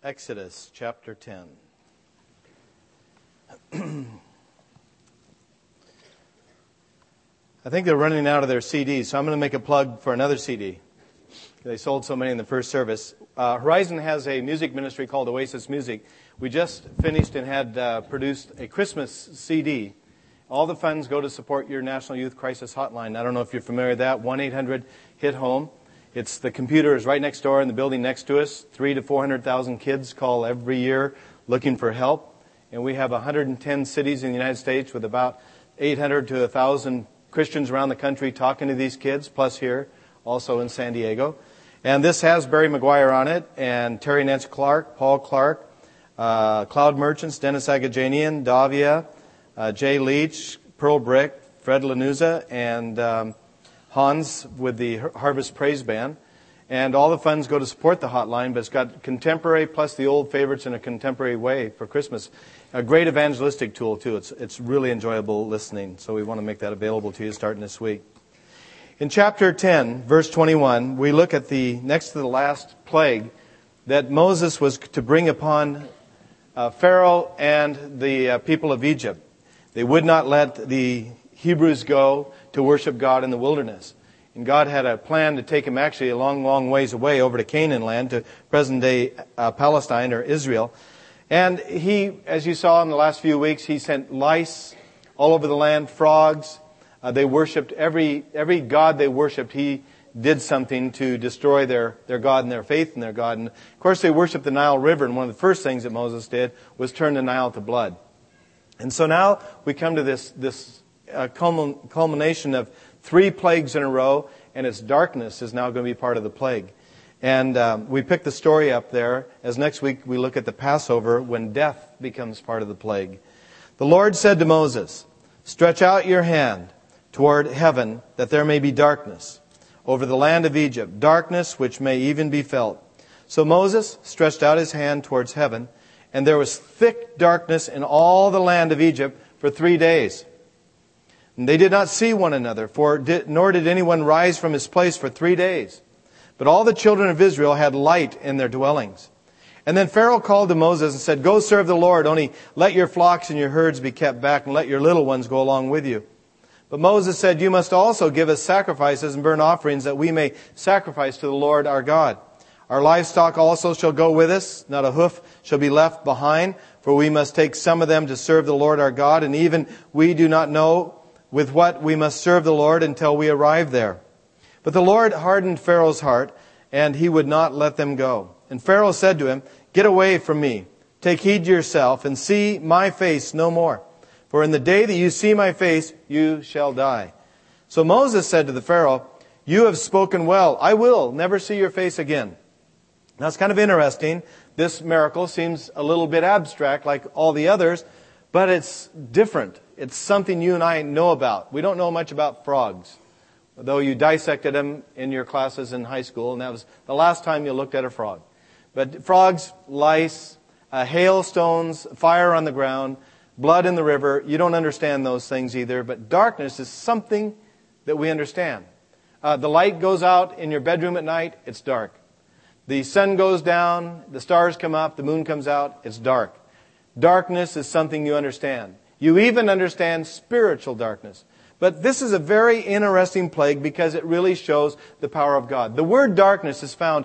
Exodus chapter 10. I think they're running out of their CDs, so I'm going to make a plug for another CD. They sold so many in the first service. Horizon has a music ministry called Oasis Music. We just finished and had produced a Christmas CD. All the funds go to support your National Youth Crisis Hotline. I don't know if you're familiar with that. 1-800-HIT-HOME. It's the computer is right next door in the building next to us. 300,000 to 400,000 kids call every year looking for help. And we have 110 cities in the United States with about 800 to 1,000 Christians around the country talking to these kids, plus here, also in San Diego. And this has Barry McGuire on it, and Terry Nance Clark, Paul Clark, Cloud Merchants, Dennis Agajanian, Davia, Jay Leach, Pearl Brick, Fred Lanuza, and Hans with the Harvest Praise Band. And all the funds go to support the hotline, but it's got contemporary plus the old favorites in a contemporary way for Christmas. A great evangelistic tool, too. It's really enjoyable listening, so we want to make that available to you starting this week. In chapter 10, verse 21, we look at the next to the last plague that Moses was to bring upon Pharaoh and the people of Egypt. They would not let the Hebrews go to worship God in the wilderness. And God had a plan to take them actually a long, long ways away over to Canaan land, to present-day Palestine or Israel. And he, as you saw in the last few weeks, he sent lice all over the land, frogs. They worshipped every god they worshipped. He did something to destroy their God and their faith in their God. And of course, they worshipped the Nile River. And one of the first things that Moses did was turn the Nile to blood. And so now we come to this culmination of 3 plagues in a row, and its darkness is now going to be part of the plague. And we pick the story up there as next week we look at the Passover when death becomes part of the plague. The Lord said to Moses, "Stretch out your hand toward heaven that there may be darkness over the land of Egypt, darkness which may even be felt." So Moses stretched out his hand towards heaven, and there was thick darkness in all the land of Egypt for 3 days. And they did not see one another, nor did anyone rise from his place for 3 days. But all the children of Israel had light in their dwellings. And then Pharaoh called to Moses and said, "Go serve the Lord, only let your flocks and your herds be kept back, and let your little ones go along with you." But Moses said, "You must also give us sacrifices and burnt offerings, that we may sacrifice to the Lord our God. Our livestock also shall go with us, not a hoof shall be left behind, for we must take some of them to serve the Lord our God, and even we do not know with what we must serve the Lord until we arrive there." But the Lord hardened Pharaoh's heart, and he would not let them go. And Pharaoh said to him, "Get away from me. Take heed to yourself, and see my face no more. For in the day that you see my face, you shall die." So Moses said to the Pharaoh, "You have spoken well. I will never see your face again." Now it's kind of interesting. This miracle seems a little bit abstract like all the others, but it's different. It's something you and I know about. We don't know much about frogs, though you dissected them in your classes in high school, and that was the last time you looked at a frog. But frogs, lice, hailstones, fire on the ground, blood in the river, you don't understand those things either. But darkness is something that we understand. The light goes out in your bedroom at night, it's dark. The sun goes down, the stars come up, the moon comes out, it's dark. Darkness is something you understand. You even understand spiritual darkness. But this is a very interesting plague because it really shows the power of God. The word darkness is found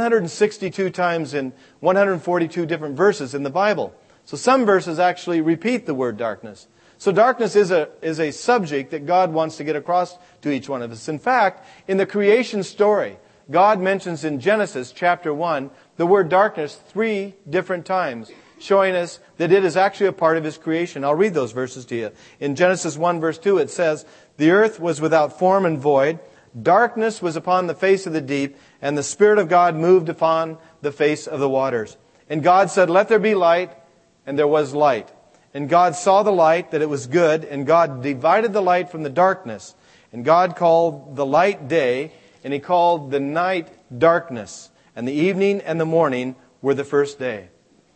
162 times in 142 different verses in the Bible. So some verses actually repeat the word darkness. So darkness is a subject that God wants to get across to each one of us. In fact, in the creation story, God mentions in Genesis chapter 1 the word darkness 3 different times, showing us that it is actually a part of His creation. I'll read those verses to you. In Genesis 1 verse 2 it says, "The earth was without form and void. Darkness was upon the face of the deep, and the Spirit of God moved upon the face of the waters. And God said, 'Let there be light,' and there was light. And God saw the light, that it was good, and God divided the light from the darkness. And God called the light day, and He called the night darkness. And the evening and the morning were the first day."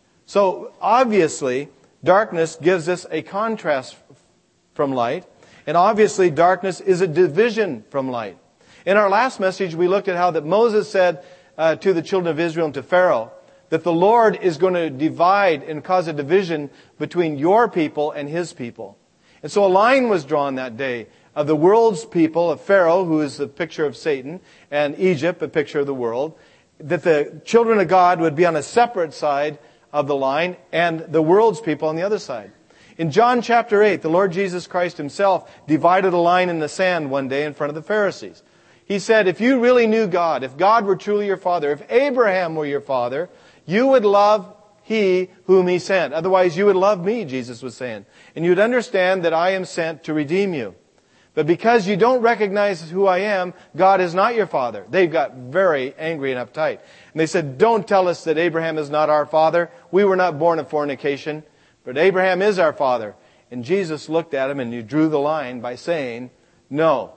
So obviously, darkness gives us a contrast from light. And obviously, darkness is a division from light. In our last message, we looked at how that Moses said to the children of Israel and to Pharaoh that the Lord is going to divide and cause a division between your people and His people. And so a line was drawn that day of the world's people, of Pharaoh, who is the picture of Satan, and Egypt, a picture of the world, that the children of God would be on a separate side of the line, and the world's people on the other side. In John chapter 8, the Lord Jesus Christ Himself divided a line in the sand one day in front of the Pharisees. He said, if you really knew God, if God were truly your Father, if Abraham were your father, you would love He whom He sent. Otherwise, you would love me, Jesus was saying. And you would understand that I am sent to redeem you. But because you don't recognize who I am, God is not your father. They got very angry and uptight. And they said, don't tell us that Abraham is not our father. We were not born of fornication, but Abraham is our father. And Jesus looked at him and he drew the line by saying, no,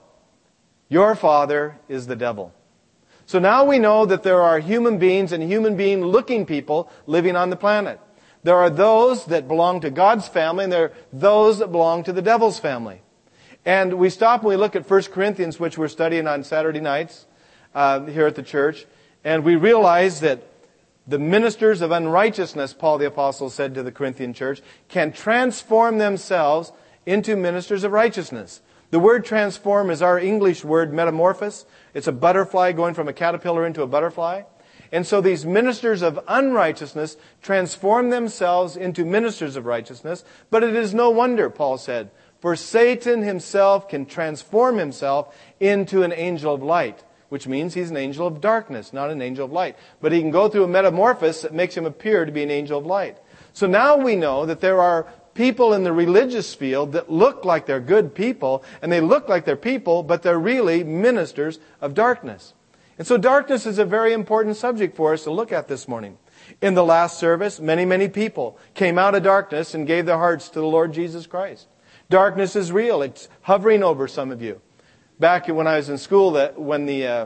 your father is the devil. So now we know that there are human beings and human being-looking people living on the planet. There are those that belong to God's family, and there are those that belong to the devil's family. And we stop and we look at 1 Corinthians, which we're studying on Saturday nights here at the church, and we realize that the ministers of unrighteousness, Paul the Apostle said to the Corinthian church, can transform themselves into ministers of righteousness. The word transform is our English word metamorphose. It's a butterfly going from a caterpillar into a butterfly. And so these ministers of unrighteousness transform themselves into ministers of righteousness. But it is no wonder, Paul said, for Satan himself can transform himself into an angel of light, which means he's an angel of darkness, not an angel of light. But he can go through a metamorphosis that makes him appear to be an angel of light. So now we know that there are people in the religious field that look like they're good people, and they look like they're people, but they're really ministers of darkness. And so darkness is a very important subject for us to look at this morning. In the last service, many people came out of darkness and gave their hearts to the Lord Jesus Christ. Darkness is real. It's hovering over some of you. Back when I was in school, when the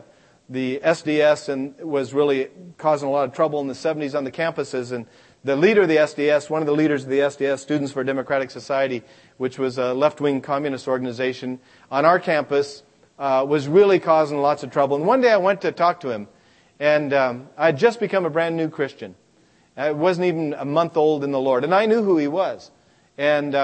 SDS was really causing a lot of trouble in the 70s on the campuses, and the leader of the SDS, one of the leaders of the SDS, Students for a Democratic Society, which was a left-wing communist organization, on our campus was really causing lots of trouble. And one day I went to talk to him, and I had just become a brand new Christian. I wasn't even a month old in the Lord, and I knew who he was. And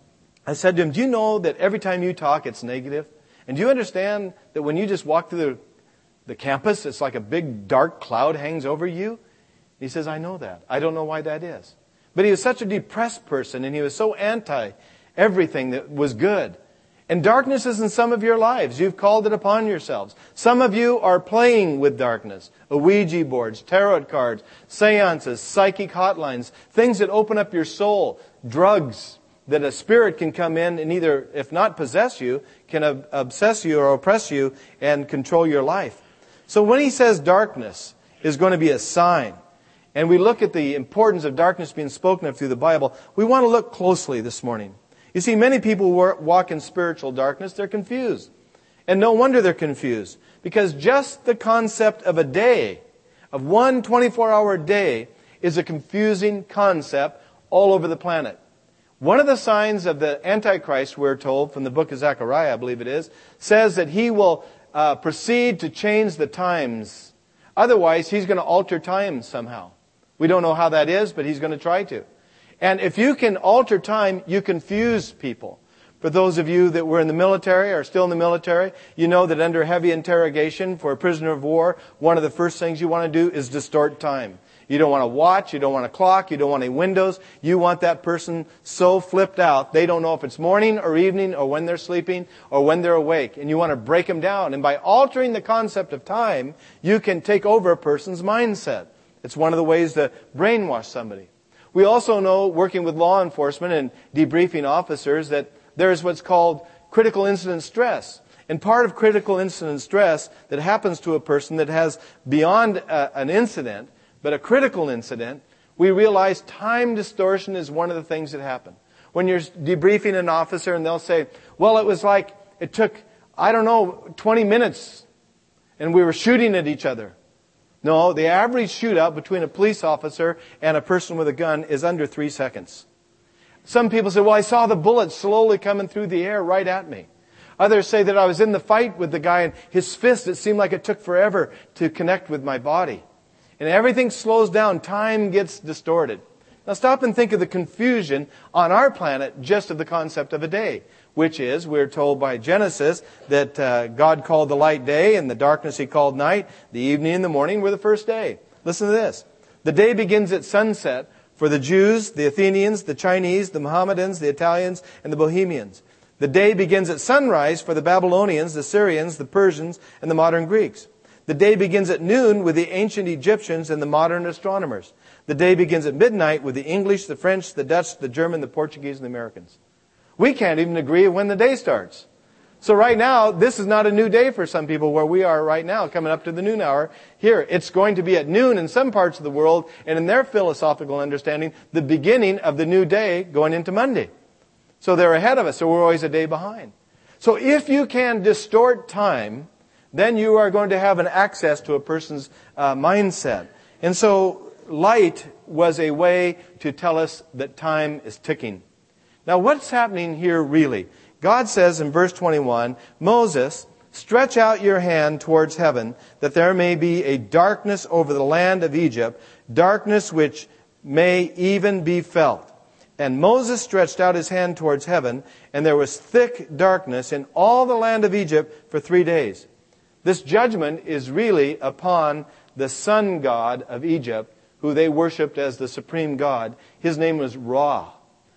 I said to him, do you know that every time you talk, it's negative? And do you understand that when you just walk through the campus, it's like a big dark cloud hangs over you? He says, I know that. I don't know why that is. But he was such a depressed person, and he was so anti everything that was good. And darkness is in some of your lives. You've called it upon yourselves. Some of you are playing with darkness. Ouija boards, tarot cards, seances, psychic hotlines, things that open up your soul, drugs that a spirit can come in and either, if not possess you, can obsess you or oppress you and control your life. So when he says darkness is going to be a sign, and we look at the importance of darkness being spoken of through the Bible, we want to look closely this morning. You see, many people walk in spiritual darkness. They're confused. And no wonder they're confused. Because just the concept of a day, of one 24-hour day, is a confusing concept all over the planet. One of the signs of the Antichrist, we're told, from the book of Zechariah, I believe it is, says that he will proceed to change the times. Otherwise, he's going to alter time somehow. We don't know how that is, but he's going to try to. And if you can alter time, you confuse people. For those of you that were in the military, or still in the military, you know that under heavy interrogation for a prisoner of war, one of the first things you want to do is distort time. You don't want to watch, you don't want a clock, you don't want any windows. You want that person so flipped out, they don't know if it's morning or evening or when they're sleeping or when they're awake. And you want to break them down. And by altering the concept of time, you can take over a person's mindset. It's one of the ways to brainwash somebody. We also know, working with law enforcement and debriefing officers, that there is what's called critical incident stress. And part of critical incident stress that happens to a person that has beyond an incident, but a critical incident, we realize time distortion is one of the things that happen. When you're debriefing an officer and they'll say, well, it was like it took, 20 minutes and we were shooting at each other. No, the average shootout between a police officer and a person with a gun is under 3 seconds. Some people say, well, I saw the bullets slowly coming through the air right at me. Others say that I was in the fight with the guy and his fist, it seemed like it took forever to connect with my body. and everything slows down, time gets distorted. Now stop and think of the confusion on our planet just of the concept of a day, which is, we're told by Genesis that God called the light day and the darkness He called night. The evening and the morning were the first day. Listen to this. The day begins at sunset for the Jews, the Athenians, the Chinese, the Mohammedans, the Italians, and the Bohemians. The day begins at sunrise for the Babylonians, the Syrians, the Persians, and the modern Greeks. The day begins at noon with the ancient Egyptians and the modern astronomers. The day begins at midnight with the English, the French, the Dutch, the German, the Portuguese, and the Americans. We can't even agree when the day starts. So right now, this is not a new day for some people where we are right now, coming up to the noon hour here. It's going to be at noon in some parts of the world, and in their philosophical understanding, the beginning of the new day going into Monday. So they're ahead of us, so we're always a day behind. So if you can distort time, then you are going to have an access to a person's mindset. And so light was a way to tell us that time is ticking. Now what's happening here really? God says in verse 21, Moses, stretch out your hand towards heaven, that there may be a darkness over the land of Egypt, darkness which may even be felt. And Moses stretched out his hand towards heaven, and there was thick darkness in all the land of Egypt for 3 days. This judgment is really upon the sun god of Egypt, who they worshipped as the supreme god. His name was Ra,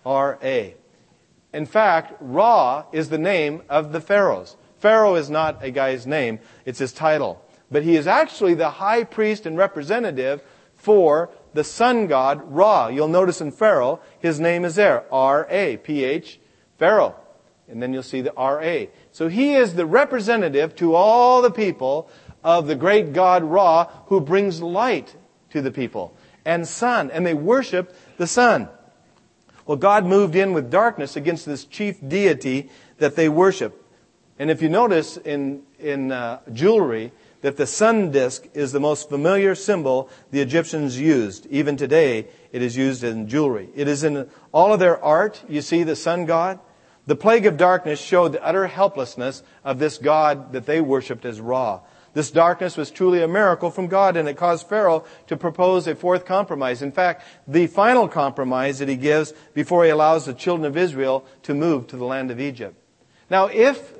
R-A. In fact, Ra is the name of the pharaohs. Pharaoh is not a guy's name, it's his title. But he is actually the high priest and representative for the sun god Ra. You'll notice in Pharaoh, his name is there, R-A, P-H, Pharaoh. And then you'll see the R-A. So he is the representative to all the people of the great god Ra, who brings light to the people and sun. And they worship the sun. Well, God moved in with darkness against this chief deity that they worship. And if you notice in jewelry, that the sun disk is the most familiar symbol the Egyptians used. Even today, it is used in jewelry. It is in all of their art. You see the sun god. The plague of darkness showed the utter helplessness of this god that they worshipped as Ra. This darkness was truly a miracle from God, and it caused Pharaoh to propose a fourth compromise. In fact, the final compromise that he gives before he allows the children of Israel to move to the land of Egypt. Now, if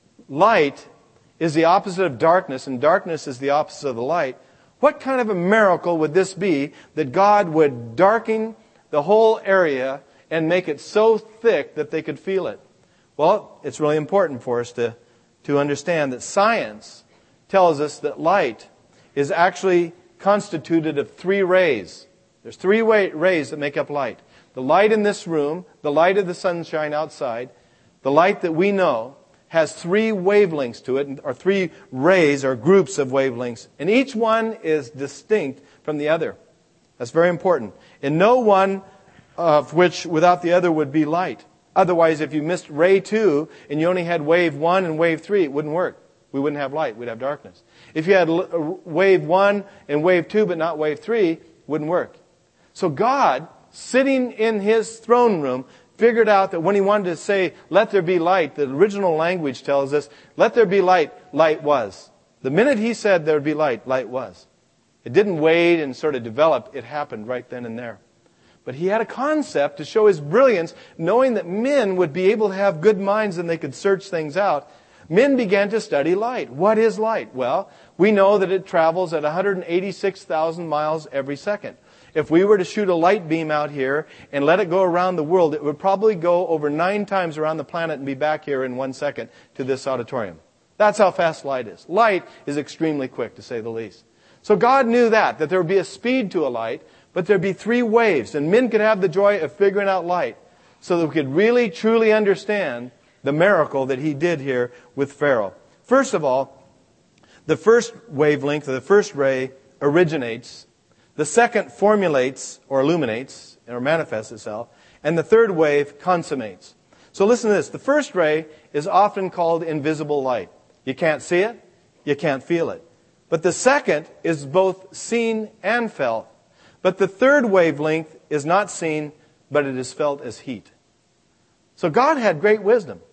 light is the opposite of darkness, and darkness is the opposite of the light, what kind of a miracle would this be that God would darken the whole area and make it so thick that they could feel it? Well, it's really important for us to understand that science tells us that light is actually constituted of 3 rays. There's 3 rays that make up light. The light in this room, the light of the sunshine outside, the light that we know has 3 wavelengths to it, or 3 rays or groups of wavelengths. And each one is distinct from the other. That's very important. And no one of which without the other would be light. Otherwise, if you missed ray 2 and you only had wave 1 and wave 3, it wouldn't work. We wouldn't have light. We'd have darkness. If you had wave 1 and wave 2 but not wave 3, it wouldn't work. So God, sitting in His throne room, figured out that when He wanted to say, let there be light, the original language tells us, let there be light, light was. The minute He said there would be light, light was. It didn't wait and sort of develop. It happened right then and there. But He had a concept to show His brilliance, knowing that men would be able to have good minds and they could search things out. Men began to study light. What is light? Well, we know that it travels at 186,000 miles every second. If we were to shoot a light beam out here and let it go around the world, it would probably go over 9 times around the planet and be back here in 1 second to this auditorium. That's how fast light is. Light is extremely quick, to say the least. So God knew that there would be a speed to a light, but there'd be 3 waves, and men could have the joy of figuring out light so that we could really, truly understand the miracle that He did here with Pharaoh. First of all, the first wavelength, or the first ray, originates. The second formulates, or illuminates, or manifests itself. And the third wave consummates. So listen to this. The first ray is often called invisible light. You can't see it, you can't feel it. But the second is both seen and felt. But the third wavelength is not seen, but it is felt as heat. So God had great wisdom.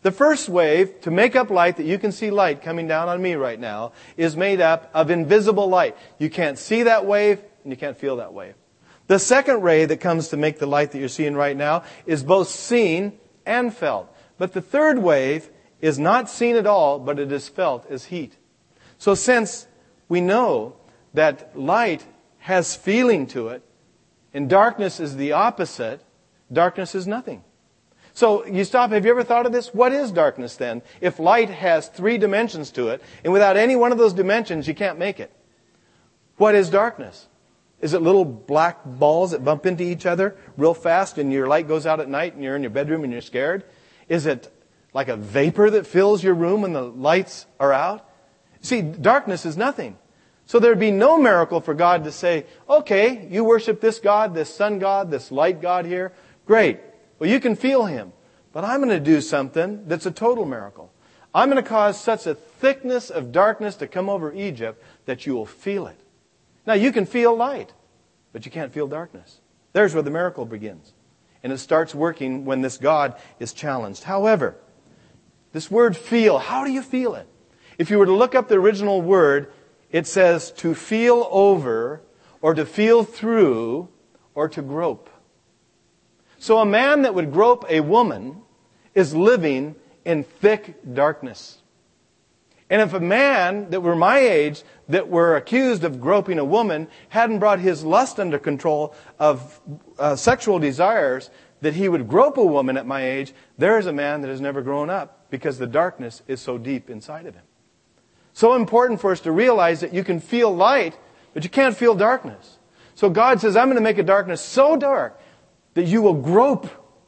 The first wave, to make up light that you can see light coming down on me right now, is made up of invisible light. You can't see that wave and you can't feel that wave. The second ray that comes to make the light that you're seeing right now is both seen and felt. But the third wave is not seen at all, but it is felt as heat. So since we know that light has feeling to it, and darkness is the opposite, darkness is nothing. So you stop, have you ever thought of this? What is darkness then? If light has 3 dimensions to it, and without any one of those dimensions, you can't make it. What is darkness? Is it little black balls that bump into each other real fast and your light goes out at night and you're in your bedroom and you're scared? Is it like a vapor that fills your room when the lights are out? See, darkness is nothing. So there'd be no miracle for God to say, okay, you worship this God, this sun God, this light God here. Great. Well, you can feel Him. But I'm going to do something that's a total miracle. I'm going to cause such a thickness of darkness to come over Egypt that you will feel it. Now, you can feel light, but you can't feel darkness. There's where the miracle begins. And it starts working when this God is challenged. However, this word feel, how do you feel it? If you were to look up the original word, it says to feel over, or to feel through, or to grope. So a man that would grope a woman is living in thick darkness. And if a man that were my age that were accused of groping a woman hadn't brought his lust under control of sexual desires, that he would grope a woman at my age, there is a man that has never grown up because the darkness is so deep inside of him. So important for us to realize that you can feel light, but you can't feel darkness. So God says, I'm going to make a darkness so dark that you will grope.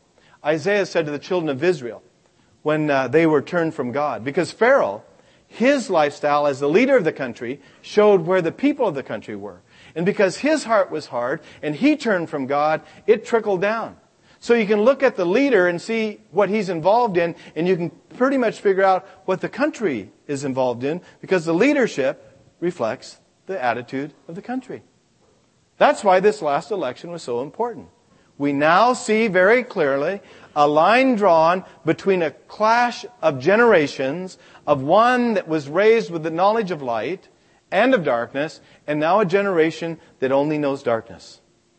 Isaiah said to the children of Israel when they were turned from God, because Pharaoh, his lifestyle as the leader of the country showed where the people of the country were. And because his heart was hard and he turned from God, it trickled down. So you can look at the leader and see what he's involved in, and you can pretty much figure out what the country is involved in, because the leadership reflects the attitude of the country. That's why this last election was so important. We now see very clearly a line drawn between a clash of generations of one that was raised with the knowledge of light and of darkness, and now a generation that only knows darkness.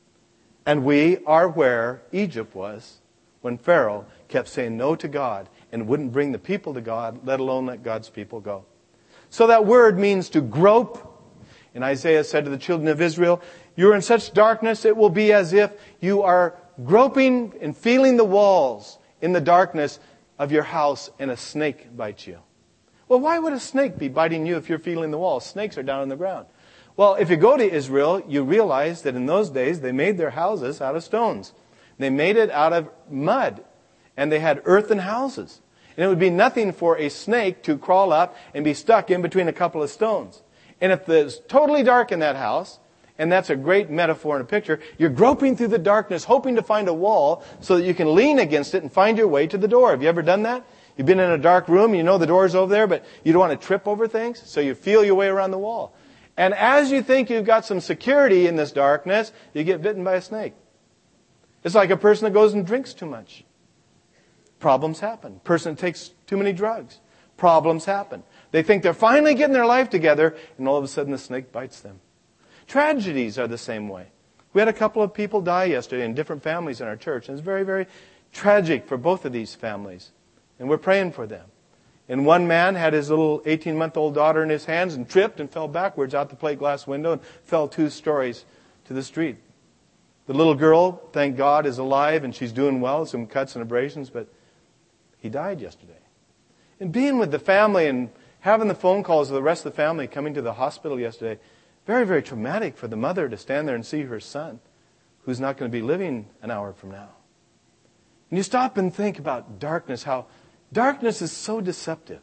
And we are where Egypt was when Pharaoh kept saying no to God and wouldn't bring the people to God, let alone let God's people go. So that word means to grope. And Isaiah said to the children of Israel, you're in such darkness, it will be as if you are groping and feeling the walls in the darkness of your house and a snake bites you. Well, why would a snake be biting you if you're feeling the walls? Snakes are down on the ground. Well, if you go to Israel, you realize that in those days they made their houses out of stones. They made it out of mud. And they had earthen houses. And it would be nothing for a snake to crawl up and be stuck in between a couple of stones. And if it's totally dark in that house, and that's a great metaphor and a picture, you're groping through the darkness, hoping to find a wall so that you can lean against it and find your way to the door. Have you ever done that? You've been in a dark room, you know the door's over there, but you don't want to trip over things, so you feel your way around the wall. And as you think you've got some security in this darkness, you get bitten by a snake. It's like a person that goes and drinks too much. Problems happen. Person that takes too many drugs. Problems happen. They think they're finally getting their life together, and all of a sudden the snake bites them. Tragedies are the same way. We had a couple of people die yesterday in different families in our church, and it's very, very tragic for both of these families. And we're praying for them. And one man had his little 18-month-old daughter in his hands and tripped and fell backwards out the plate glass window and fell 2 stories to the street. The little girl, thank God, is alive and she's doing well, some cuts and abrasions, but he died yesterday. And being with the family and having the phone calls of the rest of the family coming to the hospital yesterday, very, very traumatic for the mother to stand there and see her son, who's not going to be living an hour from now. And you stop and think about darkness, how darkness is so deceptive.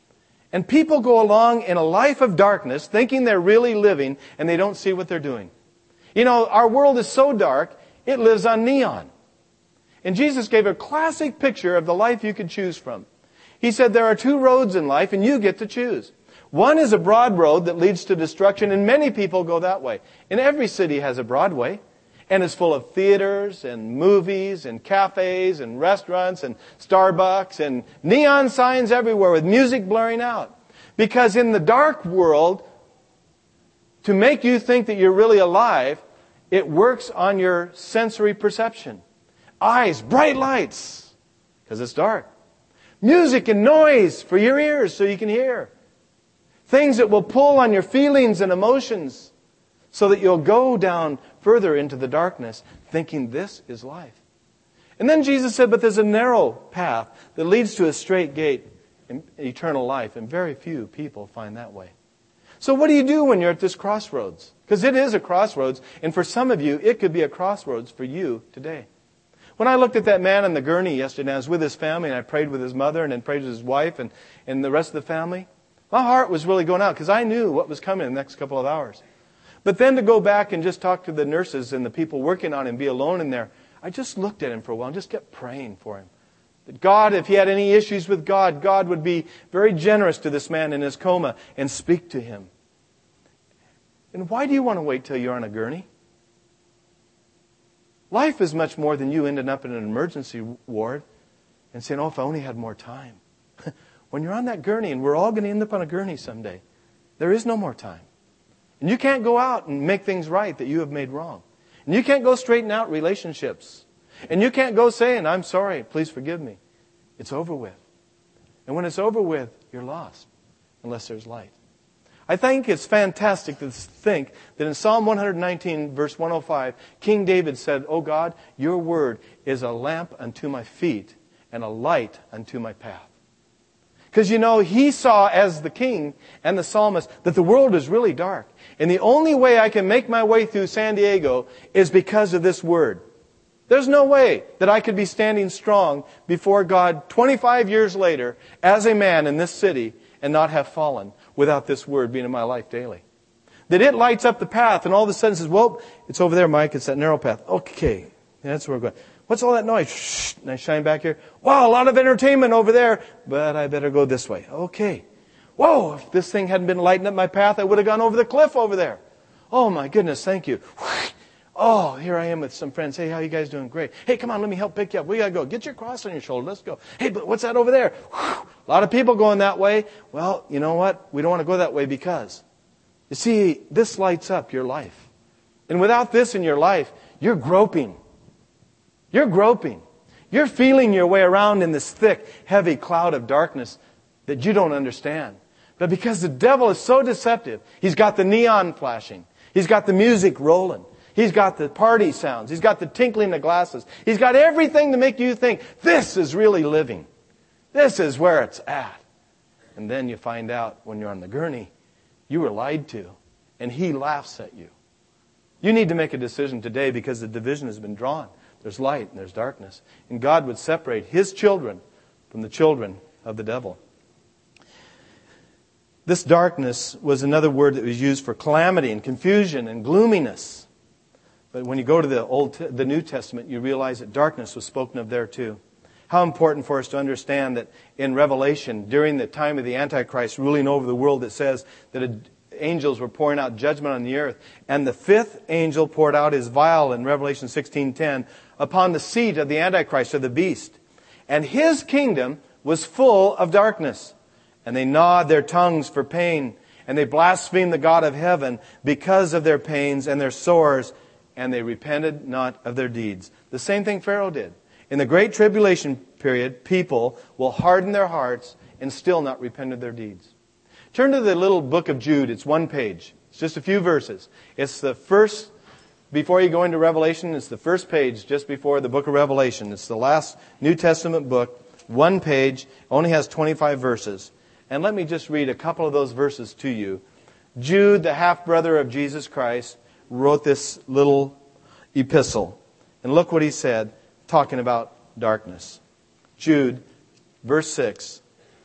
And people go along in a life of darkness thinking they're really living and they don't see what they're doing. You know, our world is so dark, it lives on neon. And Jesus gave a classic picture of the life you could choose from. He said there are 2 roads in life and you get to choose. One is a broad road that leads to destruction, and many people go that way. And every city has a Broadway. And it's full of theaters and movies and cafes and restaurants and Starbucks and neon signs everywhere with music blaring out. Because in the dark world, to make you think that you're really alive, it works on your sensory perception. Eyes, bright lights, because it's dark. Music and noise for your ears so you can hear. Things that will pull on your feelings and emotions so that you'll go down further into the darkness thinking this is life. And then Jesus said, but there's a narrow path that leads to a straight gate in eternal life, and very few people find that way. So what do you do when you're at this crossroads? Because it is a crossroads, and for some of you, it could be a crossroads for you today. When I looked at that man on the gurney yesterday, I was with his family, and I prayed with his mother, and then prayed with his wife, and the rest of the family. My heart was really going out, because I knew what was coming in the next couple of hours. But then to go back and just talk to the nurses and the people working on him, be alone in there, I just looked at him for a while and just kept praying for him. That God, if he had any issues with God, God would be very generous to this man in his coma and speak to him. And why do you want to wait till you're on a gurney? Life is much more than you ending up in an emergency ward and saying, oh, if I only had more time. When you're on that gurney, and we're all going to end up on a gurney someday, there is no more time. And you can't go out and make things right that you have made wrong. And you can't go straighten out relationships. And you can't go saying, I'm sorry, please forgive me. It's over with. And when it's over with, you're lost, unless there's light. I think it's fantastic to think that in Psalm 119, verse 105, King David said, oh God, your word is a lamp unto my feet and a light unto my path. Because, you know, he saw as the king and the psalmist that the world is really dark. And the only way I can make my way through San Diego is because of this word. There's no way that I could be standing strong before God 25 years later as a man in this city and not have fallen without this word being in my life daily. That it lights up the path and all of a sudden says, well, it's over there, Mike. It's that narrow path. Okay, that's where we're going. What's all that noise? Shh, and I shine back here. Wow, a lot of entertainment over there, but I better go this way. Okay. Whoa, if this thing hadn't been lighting up my path, I would have gone over the cliff over there. Oh my goodness, thank you. Oh, here I am with some friends. Hey, how you guys doing? Great. Hey, come on, let me help pick you up. We got to go. Get your cross on your shoulder. Let's go. Hey, but what's that over there? A lot of people going that way. Well, you know what? We don't want to go that way because, you see, this lights up your life. And without this in your life, you're groping. You're groping. You're feeling your way around in this thick, heavy cloud of darkness that you don't understand. But because the devil is so deceptive, he's got the neon flashing. He's got the music rolling. He's got the party sounds. He's got the tinkling of glasses. He's got everything to make you think, this is really living. This is where it's at. And then you find out when you're on the gurney, you were lied to. And he laughs at you. You need to make a decision today because the division has been drawn. There's light and there's darkness. And God would separate His children from the children of the devil. This darkness was another word that was used for calamity and confusion and gloominess. But when you go to the New Testament, you realize that darkness was spoken of there too. How important for us to understand that in Revelation, during the time of the Antichrist ruling over the world, it says that angels were pouring out judgment on the earth. And the fifth angel poured out his vial in Revelation 16:10 upon the seat of the Antichrist, or the beast. And his kingdom was full of darkness. And they gnawed their tongues for pain. And they blasphemed the God of heaven because of their pains and their sores. And they repented not of their deeds. The same thing Pharaoh did. In the Great Tribulation period, people will harden their hearts and still not repent of their deeds. Turn to the little book of Jude. It's one page. It's just a few verses. It's the first, before you go into Revelation, it's the first page just before the book of Revelation. It's the last New Testament book. One page. Only has 25 verses. And let me just read a couple of those verses to you. Jude, the half-brother of Jesus Christ, wrote this little epistle. And look what he said, talking about darkness. Jude, verse 6.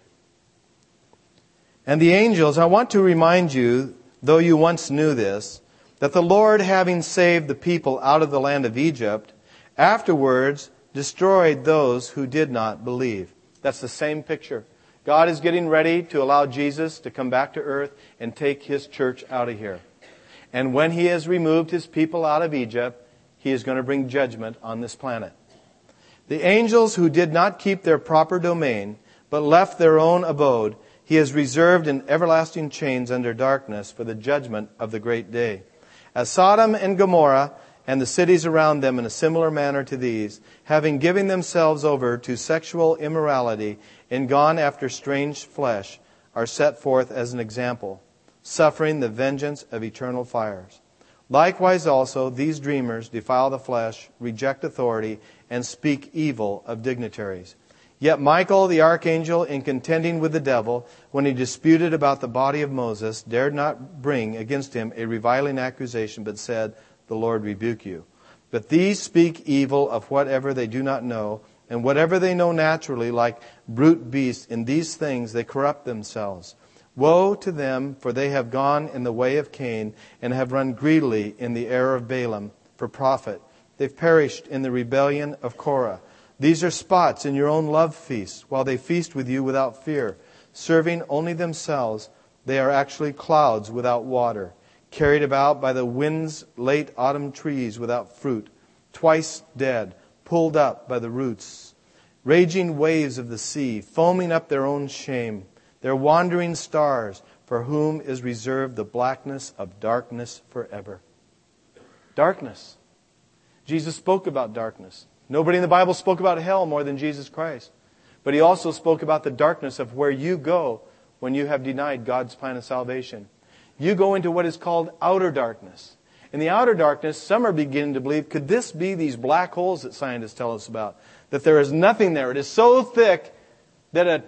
And the angels, I want to remind you, though you once knew this, that the Lord, having saved the people out of the land of Egypt, afterwards destroyed those who did not believe. That's the same picture. God is getting ready to allow Jesus to come back to earth and take His church out of here. And when He has removed His people out of Egypt, He is going to bring judgment on this planet. The angels who did not keep their proper domain, but left their own abode, He has reserved in everlasting chains under darkness for the judgment of the great day. As Sodom and Gomorrah and the cities around them in a similar manner to these, having given themselves over to sexual immorality and gone after strange flesh, are set forth as an example, suffering the vengeance of eternal fires. Likewise also, these dreamers defile the flesh, reject authority, and speak evil of dignitaries. Yet Michael the archangel, in contending with the devil, when he disputed about the body of Moses, dared not bring against him a reviling accusation, but said, "The Lord rebuke you." But these speak evil of whatever they do not know, and whatever they know naturally, like brute beasts, in these things they corrupt themselves. Woe to them, for they have gone in the way of Cain, and have run greedily in the error of Balaam for profit. They've perished in the rebellion of Korah. These are spots in your own love feasts, while they feast with you without fear. Serving only themselves, they are actually clouds without water, carried about by the wind's late autumn trees without fruit, twice dead, pulled up by the roots. Raging waves of the sea, foaming up their own shame. They're wandering stars, for whom is reserved the blackness of darkness forever. Darkness. Jesus spoke about darkness. Nobody in the Bible spoke about hell more than Jesus Christ. But He also spoke about the darkness of where you go when you have denied God's plan of salvation. You go into what is called outer darkness. In the outer darkness, some are beginning to believe, could this be these black holes that scientists tell us about? That there is nothing there. It is so thick that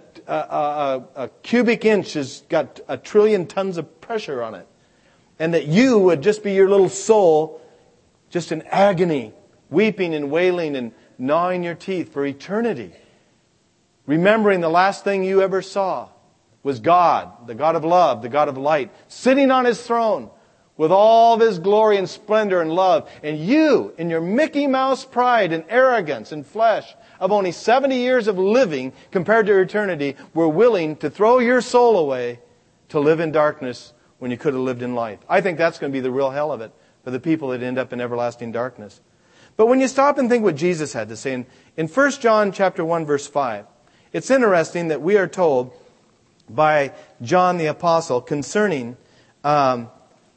a cubic inch has got 1 trillion tons of pressure on it. And that you would just be your little soul, just in agony, weeping and wailing and gnawing your teeth for eternity. Remembering the last thing you ever saw was God, the God of love, the God of light, sitting on His throne with all of His glory and splendor and love. And you, in your Mickey Mouse pride and arrogance and flesh of only 70 years of living compared to eternity, were willing to throw your soul away to live in darkness when you could have lived in light. I think that's going to be the real hell of it for the people that end up in everlasting darkness. But when you stop and think what Jesus had to say, in 1 John chapter 1, verse 5, it's interesting that we are told by John the Apostle concerning the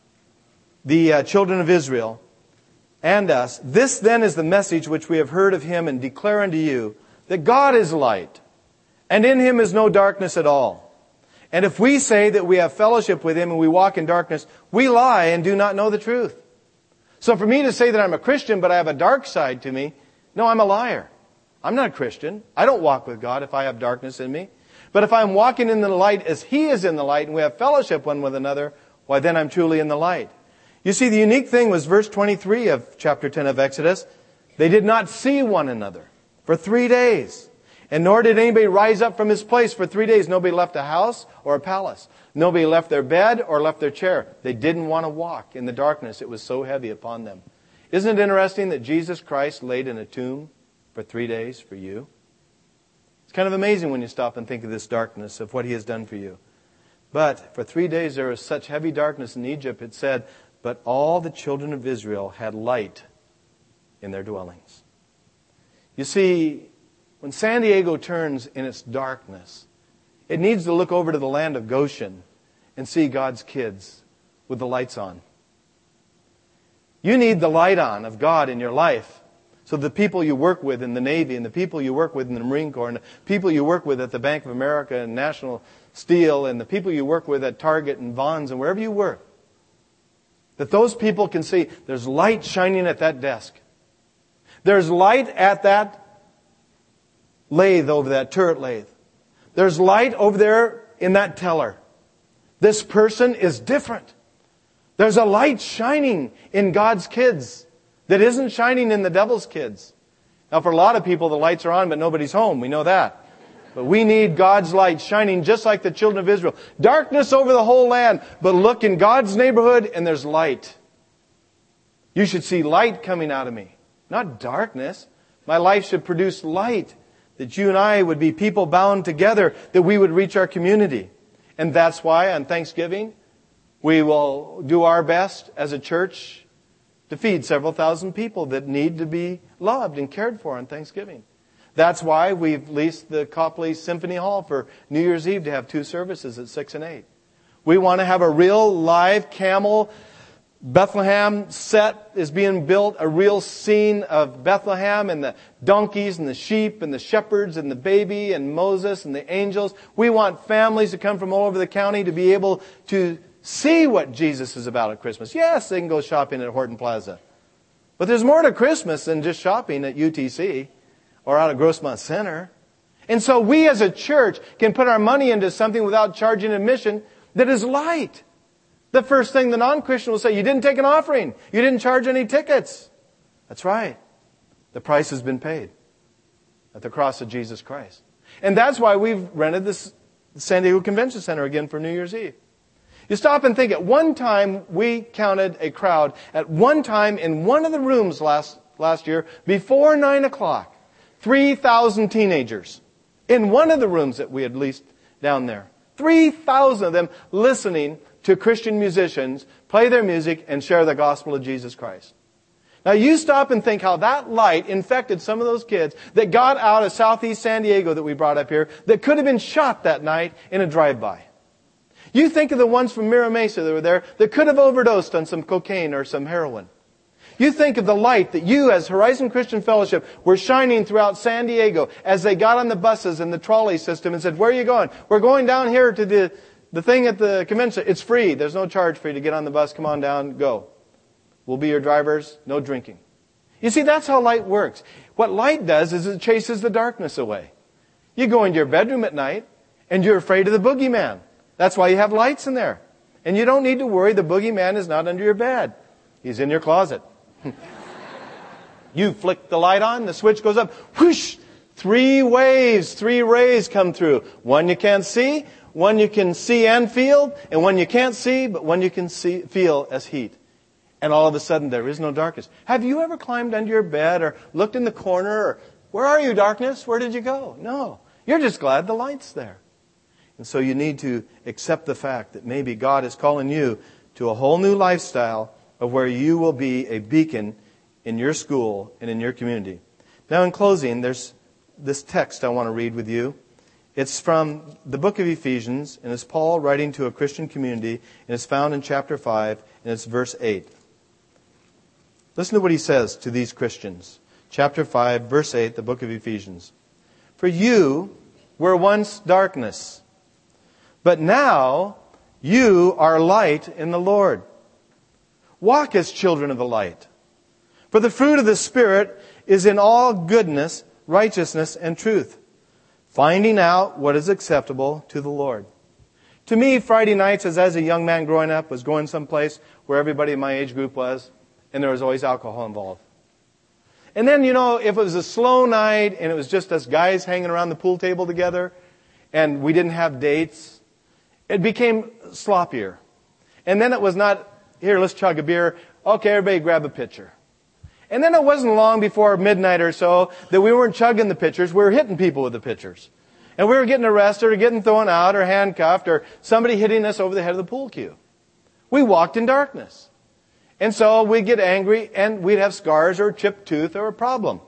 children of Israel and us, "This then is the message which we have heard of Him and declare unto you, that God is light, and in Him is no darkness at all. And if we say that we have fellowship with Him and we walk in darkness, we lie and do not know the truth." So for me to say that I'm a Christian, but I have a dark side to me, no, I'm a liar. I'm not a Christian. I don't walk with God if I have darkness in me. But if I'm walking in the light as He is in the light, and we have fellowship one with another, why then I'm truly in the light. You see, the unique thing was verse 23 of chapter 10 of Exodus. They did not see one another for 3 days. And nor did anybody rise up from his place for 3 days. Nobody left a house or a palace. Nobody left their bed or left their chair. They didn't want to walk in the darkness. It was so heavy upon them. Isn't it interesting that Jesus Christ laid in a tomb for 3 days for you? It's kind of amazing when you stop and think of this darkness, of what He has done for you. But for 3 days there was such heavy darkness in Egypt, it said, but all the children of Israel had light in their dwellings. You see, when San Diego turns in its darkness, it needs to look over to the land of Goshen and see God's kids with the lights on. You need the light on of God in your life. So the people you work with in the Navy and the people you work with in the Marine Corps and the people you work with at the Bank of America and National Steel and the people you work with at Target and Vons and wherever you work, that those people can see there's light shining at that desk. There's light at that lathe over that turret lathe. There's light over there in that teller. This person is different. There's a light shining in God's kids that isn't shining in the devil's kids. Now, for a lot of people, the lights are on, but nobody's home. We know that. But we need God's light shining just like the children of Israel. Darkness over the whole land, but look in God's neighborhood and there's light. You should see light coming out of me, not darkness. My life should produce light, that you and I would be people bound together, that we would reach our community. And that's why on Thanksgiving, we will do our best as a church to feed several thousand people that need to be loved and cared for on Thanksgiving. That's why we've leased the Copley Symphony Hall for New Year's Eve to have 2 services at 6 and 8. We want to have a real live camel Bethlehem set is being built, a real scene of Bethlehem and the donkeys and the sheep and the shepherds and the baby and Moses and the angels. We want families to come from all over the county to be able to see what Jesus is about at Christmas. Yes, they can go shopping at Horton Plaza. But there's more to Christmas than just shopping at UTC or out of Grossmont Center. And so we as a church can put our money into something without charging admission that is light. The first thing the non-Christian will say, you didn't take an offering. You didn't charge any tickets. That's right. The price has been paid at the cross of Jesus Christ. And that's why we've rented this San Diego Convention Center again for New Year's Eve. You stop and think, at one time we counted a crowd, at one time in one of the rooms last year, before 9 o'clock, 3,000 teenagers in one of the rooms that we had leased down there. 3,000 of them listening to Christian musicians play their music and share the gospel of Jesus Christ. Now you stop and think how that light infected some of those kids that got out of southeast San Diego that we brought up here that could have been shot that night in a drive-by. You think of the ones from Mira Mesa that were there that could have overdosed on some cocaine or some heroin. You think of the light that you as Horizon Christian Fellowship were shining throughout San Diego as they got on the buses and the trolley system and said, where are you going? We're going down here to the thing at the convention. It's free. There's no charge for you to get on the bus. Come on down. Go. We'll be your drivers. No drinking. You see, that's how light works. What light does is it chases the darkness away. You go into your bedroom at night and you're afraid of the boogeyman. That's why you have lights in there. And you don't need to worry. The boogeyman is not under your bed. He's in your closet. You flick the light on, the switch goes up. Whoosh! 3 waves, 3 rays come through. One you can't see, one you can see and feel, and one you can't see, but one you can feel as heat. And all of a sudden, there is no darkness. Have you ever climbed under your bed or looked in the corner? Or, where are you, darkness? Where did you go? No. You're just glad the light's there. And so you need to accept the fact that maybe God is calling you to a whole new lifestyle of where you will be a beacon in your school and in your community. Now, in closing, there's this text I want to read with you. It's from the book of Ephesians, and it's Paul writing to a Christian community, and it's found in chapter 5, and it's verse 8. Listen to what he says to these Christians. Chapter 5, verse 8, the book of Ephesians. For you were once darkness, but now you are light in the Lord. Walk as children of the light. For the fruit of the Spirit is in all goodness, righteousness, and truth, finding out what is acceptable to the Lord. To me, Friday nights, as a young man growing up, was going someplace where everybody in my age group was, and there was always alcohol involved. And then, if it was a slow night and it was just us guys hanging around the pool table together and we didn't have dates, it became sloppier. And then it was not, here, let's chug a beer. Okay, everybody grab a pitcher. And then it wasn't long before midnight or so that we weren't chugging the pitchers, we were hitting people with the pitchers. And we were getting arrested or getting thrown out or handcuffed or somebody hitting us over the head of the pool cue. We walked in darkness. And so we'd get angry and we'd have scars or a chipped tooth or a problem.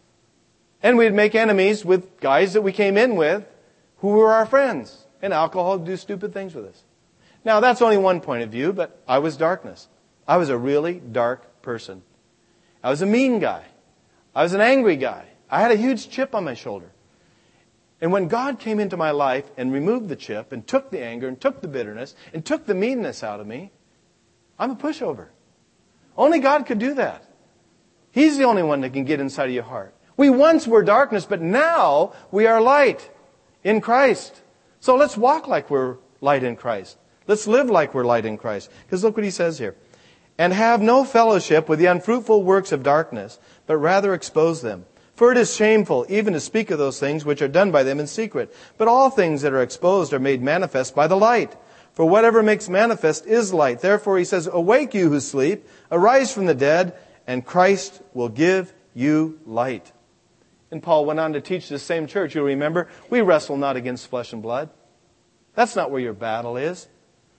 And we'd make enemies with guys that we came in with who were our friends. And alcohol would do stupid things with us. Now that's only one point of view, but I was darkness. I was a really dark person. I was a mean guy. I was an angry guy. I had a huge chip on my shoulder. And when God came into my life and removed the chip and took the anger and took the bitterness and took the meanness out of me, I'm a pushover. Only God could do that. He's the only one that can get inside of your heart. We once were darkness, but now we are light in Christ. So let's walk like we're light in Christ. Let's live like we're light in Christ. Because look what he says here. And have no fellowship with the unfruitful works of darkness, but rather expose them. For it is shameful even to speak of those things which are done by them in secret. But all things that are exposed are made manifest by the light. For whatever makes manifest is light. Therefore he says, awake you who sleep, arise from the dead, and Christ will give you light. And Paul went on to teach the same church. You'll remember, we wrestle not against flesh and blood. That's not where your battle is.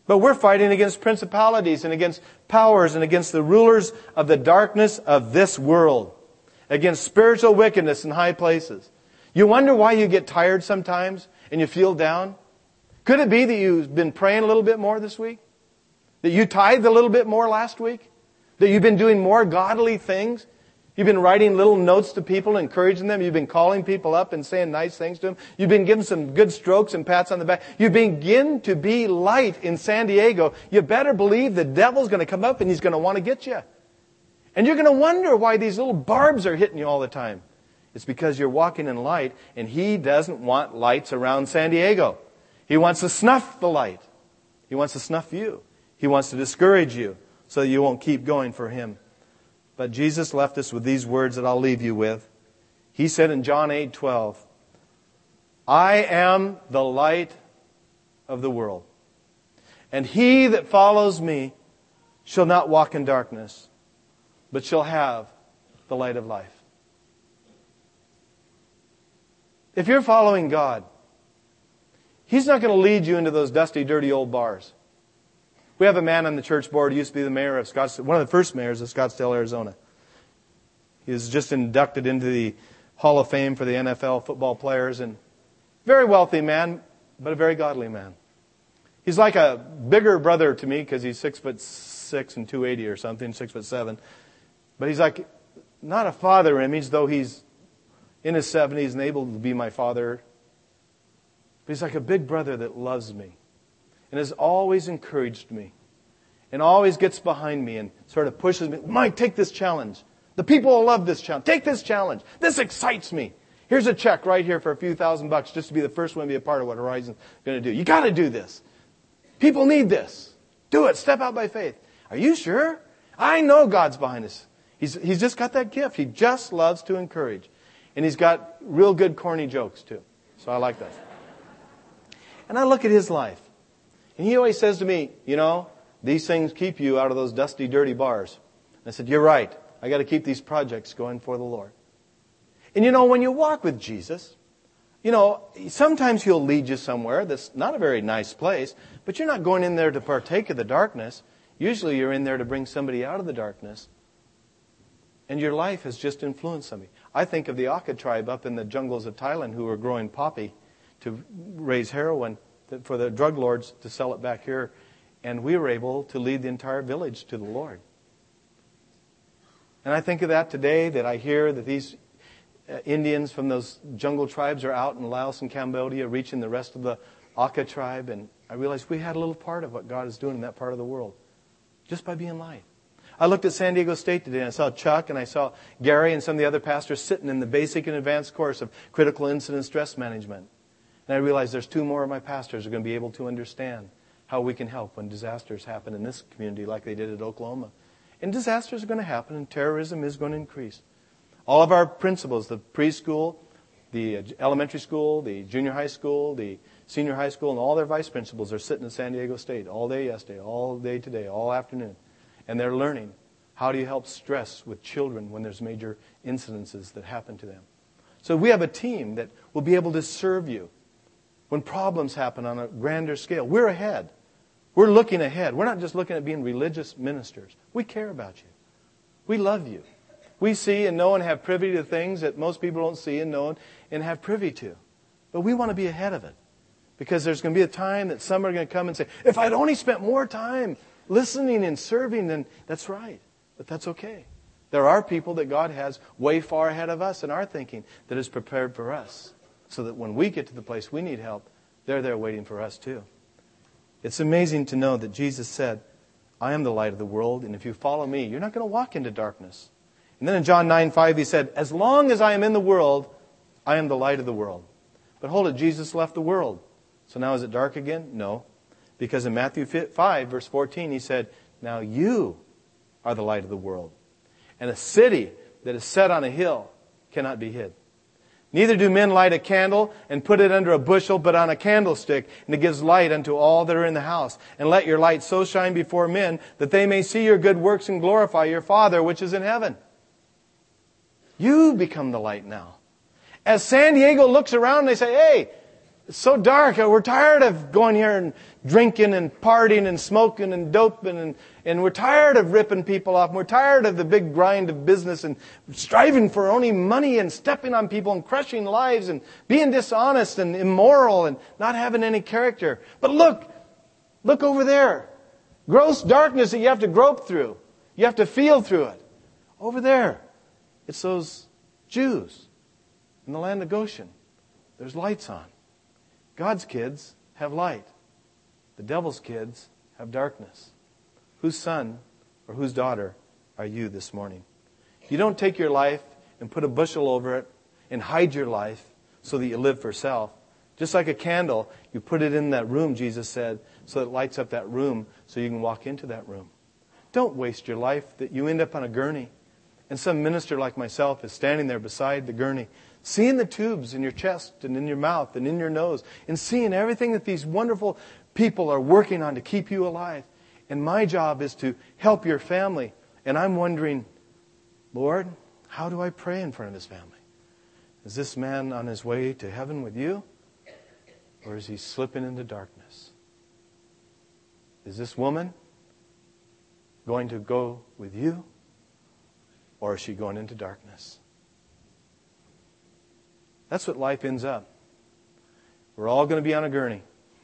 But we're fighting against principalities and against powers and against the rulers of the darkness of this world, against spiritual wickedness in high places. You wonder why you get tired sometimes and you feel down? Could it be that you've been praying a little bit more this week? That you tithed a little bit more last week? That you've been doing more godly things? You've been writing little notes to people, encouraging them. You've been calling people up and saying nice things to them. You've been giving some good strokes and pats on the back. You begin to be light in San Diego. You better believe the devil's going to come up and he's going to want to get you. And you're going to wonder why these little barbs are hitting you all the time. It's because you're walking in light, and he doesn't want lights around San Diego. He wants to snuff the light. He wants to snuff you. He wants to discourage you so that you won't keep going for him. But Jesus left us with these words that I'll leave you with. He said in John 8:12, I am the light of the world. And he that follows me shall not walk in darkness, but shall have the light of life. If you're following God, he's not going to lead you into those dusty, dirty old bars. We have a man on the church board who used to be the mayor of Scottsdale, one of the first mayors of Scottsdale, Arizona. He was just inducted into the Hall of Fame for the NFL football players, and very wealthy man, but a very godly man. He's like a bigger brother to me because he's 6'6" and 280 or something, 6'7". But he's like not a father image, though he's in his 70s and able to be my father. But he's like a big brother that loves me and has always encouraged me and always gets behind me and sort of pushes me. Mike, take this challenge. The people will love this challenge. Take this challenge. This excites me. Here's a check right here for a few $1,000 just to be the first one to be a part of what Horizon's going to do. You got to do this. People need this. Do it. Step out by faith. Are you sure? I know God's behind us. He's just got that gift. He just loves to encourage. And he's got real good corny jokes too. So I like that. And I look at his life. And he always says to me, you know, these things keep you out of those dusty, dirty bars. And I said, you're right. I got to keep these projects going for the Lord. And you know, when you walk with Jesus, you know, sometimes he'll lead you somewhere that's not a very nice place, but you're not going in there to partake of the darkness. Usually you're in there to bring somebody out of the darkness. And your life has just influenced somebody. I think of the Aka tribe up in the jungles of Thailand who were growing poppy to raise heroin for the drug lords to sell it back here. And we were able to lead the entire village to the Lord. And I think of that today, that I hear that these Indians from those jungle tribes are out in Laos and Cambodia reaching the rest of the Aka tribe. And I realized we had a little part of what God is doing in that part of the world just by being light. I looked at San Diego State today and I saw Chuck and I saw Gary and some of the other pastors sitting in the basic and advanced course of critical incident stress management. And I realized there's 2 more of my pastors who are going to be able to understand how we can help when disasters happen in this community like they did at Oklahoma. And disasters are going to happen and terrorism is going to increase. All of our principals, the preschool, the elementary school, the junior high school, the senior high school, and all their vice principals are sitting in San Diego State all day yesterday, all day today, all afternoon. And they're learning how do you help stress with children when there's major incidences that happen to them. So we have a team that will be able to serve you when problems happen on a grander scale. We're ahead. We're looking ahead. We're not just looking at being religious ministers. We care about you. We love you. We see and know and have privy to things that most people don't see and know and have privy to. But we want to be ahead of it. Because there's going to be a time that some are going to come and say, if I'd only spent more time listening and serving, then that's right. But that's okay. There are people that God has way far ahead of us in our thinking that is prepared for us. So that when we get to the place we need help, they're there waiting for us too. It's amazing to know that Jesus said, I am the light of the world, and if you follow me, you're not going to walk into darkness. And then in John 9:5, he said, as long as I am in the world, I am the light of the world. But hold it, Jesus left the world. So now is it dark again? No. Because in Matthew 5, verse 14, he said, now you are the light of the world. And a city that is set on a hill cannot be hid. Neither do men light a candle and put it under a bushel, but on a candlestick, and it gives light unto all that are in the house. And let your light so shine before men that they may see your good works and glorify your Father which is in heaven. You become the light now. As San Diego looks around, they say, hey, It's so dark. We're tired of going here and drinking and partying and smoking and doping and we're tired of ripping people off. And we're tired of the big grind of business and striving for only money and stepping on people and crushing lives and being dishonest and immoral and not having any character. But look over there. Gross darkness that you have to grope through. You have to feel through it. Over there, it's those Jews in the land of Goshen. There's lights on. God's kids have light. The devil's kids have darkness. Whose son or whose daughter are you this morning? You don't take your life and put a bushel over it and hide your life so that you live for self. Just like a candle, you put it in that room, Jesus said, so it lights up that room so you can walk into that room. Don't waste your life that you end up on a gurney and some minister like myself is standing there beside the gurney, seeing the tubes in your chest and in your mouth and in your nose and seeing everything that these wonderful people are working on to keep you alive. And my job is to help your family. And I'm wondering, Lord, how do I pray in front of his family? Is this man on his way to heaven with you? Or is he slipping into darkness? Is this woman going to go with you? Or is she going into darkness? That's what life ends up. We're all going to be on a gurney.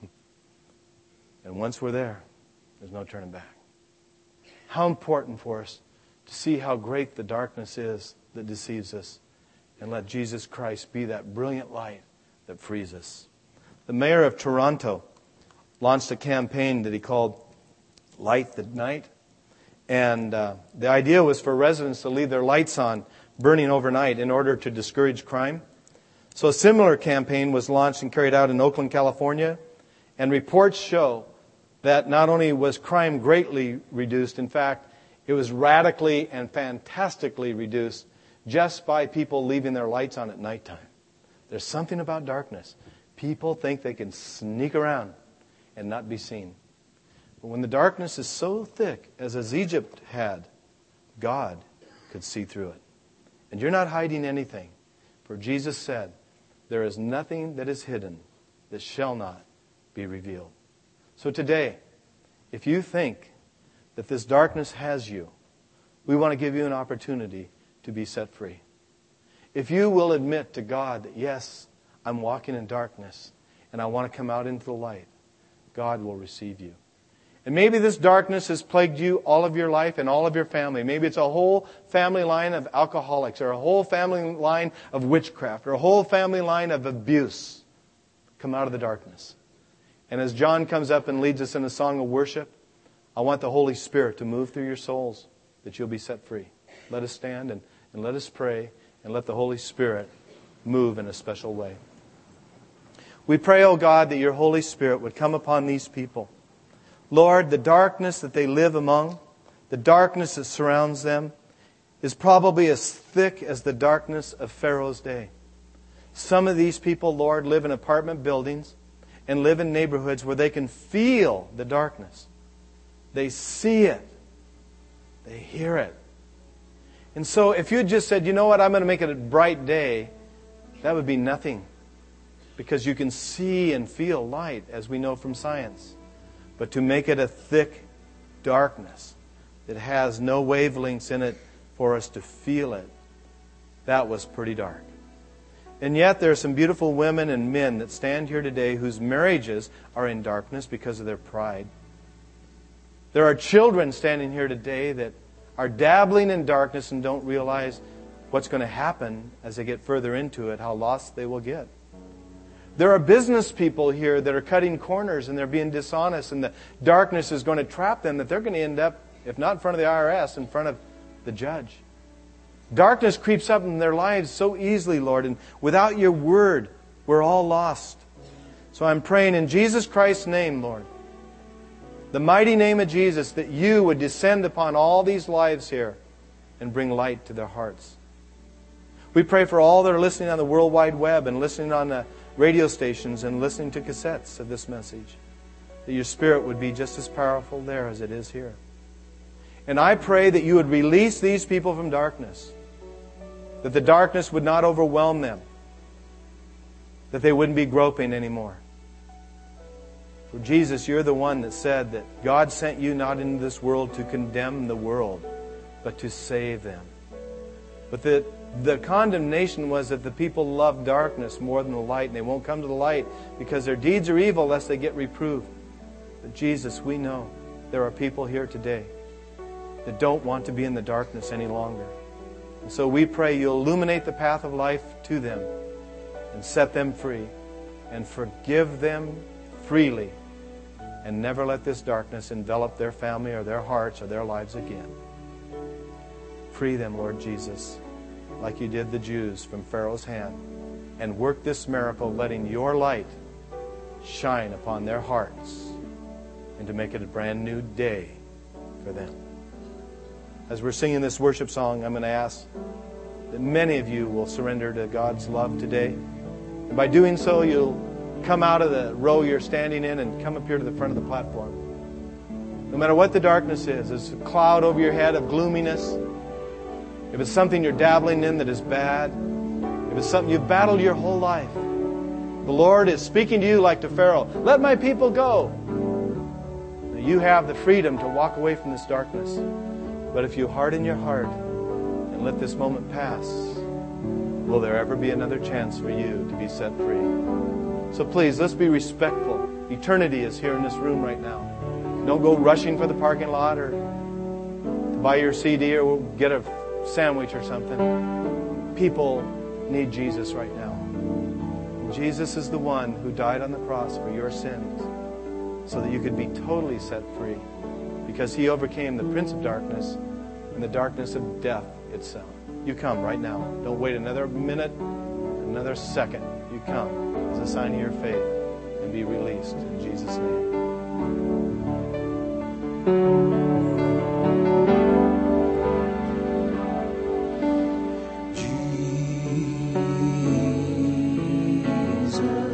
And once we're there, there's no turning back. How important for us to see how great the darkness is that deceives us and let Jesus Christ be that brilliant light that frees us. The mayor of Toronto launched a campaign that he called Light the Night. And the idea was for residents to leave their lights on, burning overnight, in order to discourage crime. So a similar campaign was launched and carried out in Oakland, California. And reports show that not only was crime greatly reduced, in fact, it was radically and fantastically reduced just by people leaving their lights on at nighttime. There's something about darkness. People think they can sneak around and not be seen. But when the darkness is so thick, as Egypt had, God could see through it. And you're not hiding anything. For Jesus said, there is nothing that is hidden that shall not be revealed. So today, if you think that this darkness has you, we want to give you an opportunity to be set free. If you will admit to God that, yes, I'm walking in darkness and I want to come out into the light, God will receive you. And maybe this darkness has plagued you all of your life and all of your family. Maybe it's a whole family line of alcoholics or a whole family line of witchcraft or a whole family line of abuse. Come out of the darkness. And as John comes up and leads us in a song of worship, I want the Holy Spirit to move through your souls that you'll be set free. Let us stand and let us pray and let the Holy Spirit move in a special way. We pray, O God, that your Holy Spirit would come upon these people. Lord, the darkness that they live among, the darkness that surrounds them, is probably as thick as the darkness of Pharaoh's day. Some of these people, Lord, live in apartment buildings and live in neighborhoods where they can feel the darkness. They see it. They hear it. And so if you just said, you know what, I'm going to make it a bright day, that would be nothing. Because you can see and feel light, as we know from science. But to make it a thick darkness that has no wavelengths in it for us to feel it, that was pretty dark. And yet there are some beautiful women and men that stand here today whose marriages are in darkness because of their pride. There are children standing here today that are dabbling in darkness and don't realize what's going to happen as they get further into it, how lost they will get. There are business people here that are cutting corners and they're being dishonest and the darkness is going to trap them, that they're going to end up, if not in front of the IRS, in front of the judge. Darkness creeps up in their lives so easily, Lord, and without your word, we're all lost. So I'm praying in Jesus Christ's name, Lord, the mighty name of Jesus, that you would descend upon all these lives here and bring light to their hearts. We pray for all that are listening on the World Wide Web and listening on the radio stations and listening to cassettes of this message, that your Spirit would be just as powerful there as it is here. And I pray that you would release these people from darkness, that the darkness would not overwhelm them, that they wouldn't be groping anymore. For Jesus, you're the one that said that God sent you not into this world to condemn the world, but to save them. But the condemnation was that the people love darkness more than the light, and they won't come to the light because their deeds are evil lest they get reproved. But Jesus, we know there are people here today that don't want to be in the darkness any longer. And so we pray you'll illuminate the path of life to them and set them free and forgive them freely and never let this darkness envelop their family or their hearts or their lives again. Free them, Lord Jesus, like you did the Jews from Pharaoh's hand, and work this miracle, letting your light shine upon their hearts and to make it a brand new day for them. As we're singing this worship song, I'm going to ask that many of you will surrender to God's love today. And by doing so, you'll come out of the row you're standing in and come up here to the front of the platform. No matter what the darkness is, there's a cloud over your head of gloominess. If it's something you're dabbling in that is bad, if it's something you've battled your whole life, the Lord is speaking to you like to Pharaoh, let my people go. Now, you have the freedom to walk away from this darkness. But if you harden your heart and let this moment pass, will there ever be another chance for you to be set free? So please, let's be respectful. Eternity is here in this room right now. Don't go rushing for the parking lot or to buy your CD or get a sandwich or something. People need Jesus right now. Jesus is the one who died on the cross for your sins so that you could be totally set free, because He overcame the prince of darkness and the darkness of death itself. You come right now. Don't wait another minute, another second. You come as a sign of your faith and be released in Jesus' name. Jesus.